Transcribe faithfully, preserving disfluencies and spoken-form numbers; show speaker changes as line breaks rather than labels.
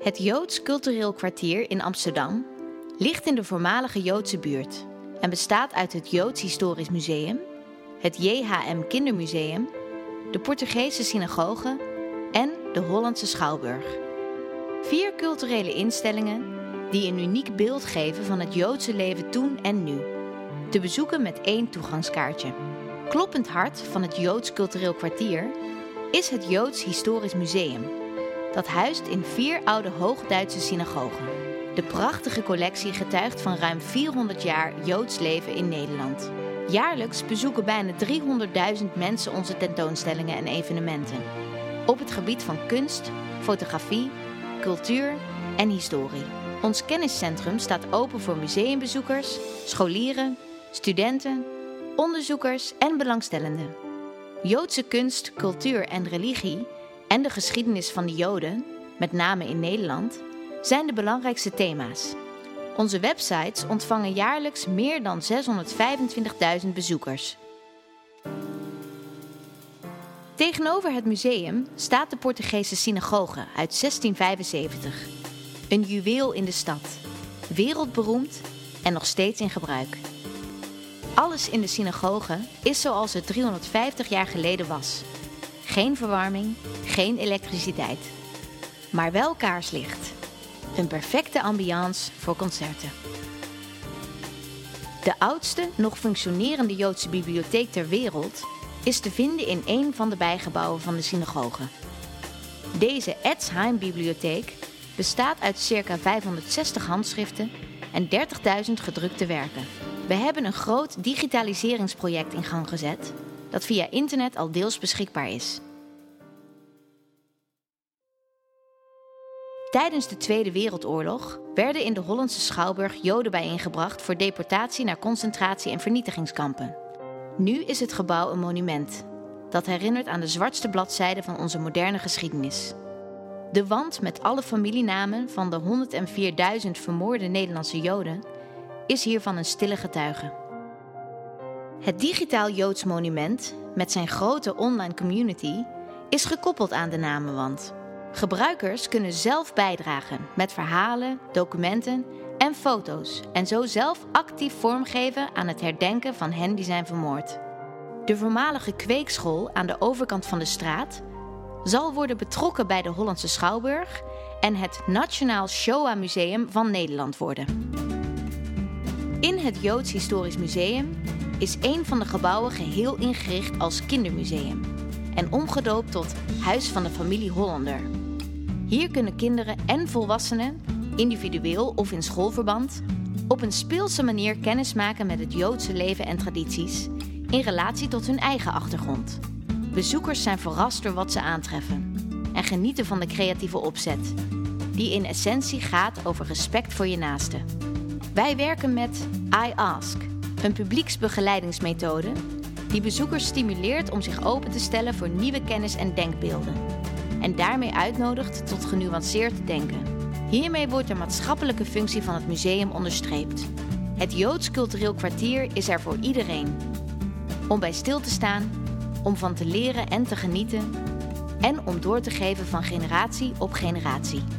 Het Joods Cultureel Kwartier in Amsterdam ligt in de voormalige Joodse buurt en bestaat uit het Joods Historisch Museum, het J H M Kindermuseum, de Portugese synagoge en de Hollandse Schouwburg. Vier culturele instellingen die een uniek beeld geven van het Joodse leven toen en nu. Te bezoeken met één toegangskaartje. Kloppend hart van het Joods Cultureel Kwartier is het Joods Historisch Museum. Dat huist in vier oude Hoogduitse synagogen. De prachtige collectie getuigt van ruim vierhonderd jaar Joods leven in Nederland. Jaarlijks bezoeken bijna driehonderdduizend mensen onze tentoonstellingen en evenementen. Op het gebied van kunst, fotografie, cultuur en historie. Ons kenniscentrum staat open voor museumbezoekers, scholieren, studenten, onderzoekers en belangstellenden. Joodse kunst, cultuur en religie en de geschiedenis van de Joden, met name in Nederland, zijn de belangrijkste thema's. Onze websites ontvangen jaarlijks meer dan zeshonderdvijfentwintigduizend bezoekers. Tegenover het museum staat de Portugese synagoge uit zestien vijfenzeventig. Een juweel in de stad, wereldberoemd en nog steeds in gebruik. Alles in de synagoge is zoals het driehonderdvijftig jaar geleden was. Geen verwarming, geen elektriciteit. Maar wel kaarslicht. Een perfecte ambiance voor concerten. De oudste, nog functionerende Joodse bibliotheek ter wereld is te vinden in een van de bijgebouwen van de synagoge. Deze Etzheim-bibliotheek bestaat uit circa vijfhonderdzestig handschriften en dertigduizend gedrukte werken. We hebben een groot digitaliseringsproject in gang gezet dat via internet al deels beschikbaar is. Tijdens de Tweede Wereldoorlog werden in de Hollandse Schouwburg Joden bijeengebracht voor deportatie naar concentratie- en vernietigingskampen. Nu is het gebouw een monument dat herinnert aan de zwartste bladzijde van onze moderne geschiedenis. De wand met alle familienamen van de honderdvierduizend vermoorde Nederlandse Joden is hiervan een stille getuige. Het digitaal Joods monument met zijn grote online community is gekoppeld aan de namenwand. Gebruikers kunnen zelf bijdragen met verhalen, documenten en foto's en zo zelf actief vormgeven aan het herdenken van hen die zijn vermoord. De voormalige kweekschool aan de overkant van de straat zal worden betrokken bij de Hollandse Schouwburg en het Nationaal Shoah Museum van Nederland worden. In het Joods Historisch Museum is een van de gebouwen geheel ingericht als kindermuseum en omgedoopt tot Huis van de Familie Hollander. Hier kunnen kinderen en volwassenen, individueel of in schoolverband, op een speelse manier kennis maken met het Joodse leven en tradities in relatie tot hun eigen achtergrond. Bezoekers zijn verrast door wat ze aantreffen en genieten van de creatieve opzet, die in essentie gaat over respect voor je naaste. Wij werken met I Ask, een publieksbegeleidingsmethode die bezoekers stimuleert om zich open te stellen voor nieuwe kennis en denkbeelden en daarmee uitnodigt tot genuanceerd denken. Hiermee wordt de maatschappelijke functie van het museum onderstreept. Het Joods Cultureel Kwartier is er voor iedereen. Om bij stil te staan, om van te leren en te genieten en om door te geven van generatie op generatie.